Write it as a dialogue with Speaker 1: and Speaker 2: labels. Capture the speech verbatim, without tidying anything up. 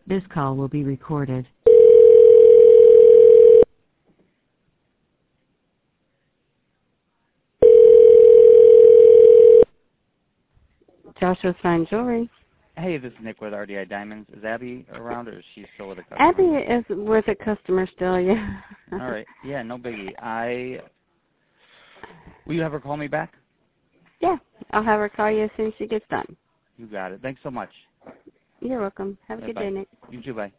Speaker 1: This call will be recorded. Joshua's Fine Jewelry.
Speaker 2: Hey, this is Nick with R D I Diamonds. Is Abby around, or is she still with a customer?
Speaker 1: Abby is with a customer still, yeah.
Speaker 2: All right. Yeah, no biggie. I Will you have her call me back?
Speaker 1: Yeah, I'll have her call you as soon as she gets done.
Speaker 2: You got it. Thanks so much.
Speaker 1: You're welcome. Have a
Speaker 2: Yeah,
Speaker 1: good
Speaker 2: bye.
Speaker 1: day, Nick.
Speaker 2: You too, bye.